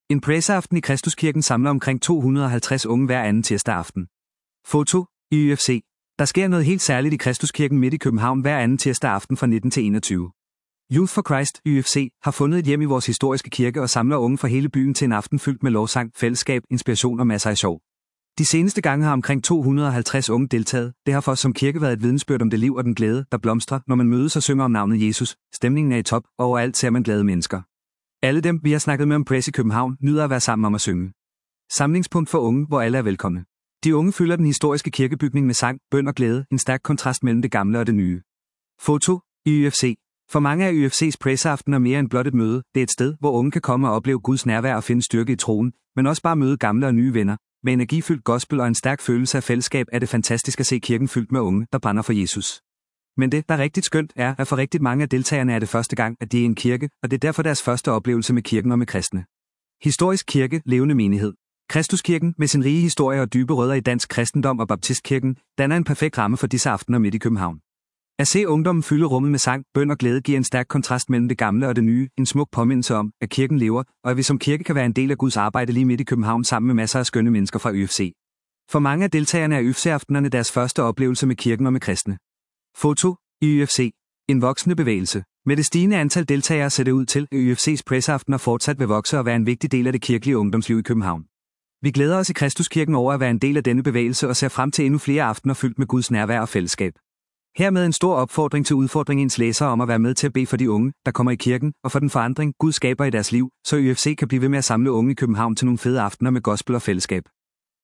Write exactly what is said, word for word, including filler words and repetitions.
En presseaften i Kristuskirken samler omkring to hundrede og halvtreds unge hver anden tirsdag aften. Foto i Y F C. Der sker noget helt særligt i Kristuskirken midt i København hver anden tirsdag aften fra nitten til enogtyve. Youth for Christ, Y F C, har fundet et hjem i vores historiske kirke og samler unge fra hele byen til en aften fyldt med lovsang, fællesskab, inspiration og masser af sjov. De seneste gange har omkring to hundrede og halvtreds unge deltaget. Det har for os som kirke været et vidnesbyrd om det liv og den glæde, der blomstrer, når man mødes og synger om navnet Jesus. Stemningen er i top, og overalt ser man glade mennesker. Alle dem, vi har snakket med om Press i København, nyder at være sammen om at synge. Samlingspunkt for unge, hvor alle er velkomne. De unge fylder den historiske kirkebygning med sang, bøn og glæde, en stærk kontrast mellem det gamle og det nye. Foto i Y F C. For mange af Y F C's presseaften er mere end blot et møde. Det er et sted, hvor unge kan komme og opleve Guds nærvær og finde styrke i troen, men også bare møde gamle og nye venner. Med energifyldt gospel og en stærk følelse af fællesskab er det fantastisk at se kirken fyldt med unge, der brænder for Jesus. Men det, der er rigtig skønt, er, at for rigtig mange af deltagerne er det første gang, at de er i en kirke, og det er derfor deres første oplevelse med kirken og med kristne. Historisk kirke, levende menighed. Kristuskirken, med sin rige historie og dybe rødder i dansk kristendom og baptistkirken, danner en perfekt ramme for disse aftener midt i København. At se ungdommen fylde rummet med sang, bøn og glæde giver en stærk kontrast mellem det gamle og det nye, en smuk påmindelse om, at kirken lever, og at vi som kirke kan være en del af Guds arbejde lige midt i København sammen med masser af skønne mennesker fra Y F C. For mange af deltagerne er Y F C-aftenerne deres første oplevelse med kirken og med kristne. Foto i Y F C. En voksende bevægelse. Med det stigende antal deltagere ser det ud til, at Y F C's presseaftener fortsat vil vokse og være en vigtig del af det kirkelige ungdomsliv i København. Vi glæder os i Kristuskirken over at være en del af denne bevægelse og ser frem til endnu flere aftener fyldt med Guds nærvær og fællesskab. Hermed en stor opfordring til udfordring ens læsere om at være med til at bede for de unge, der kommer i kirken, og for den forandring, Gud skaber i deres liv, så Y F C kan blive ved med at samle unge i København til nogle fede aftener med gospel og fællesskab.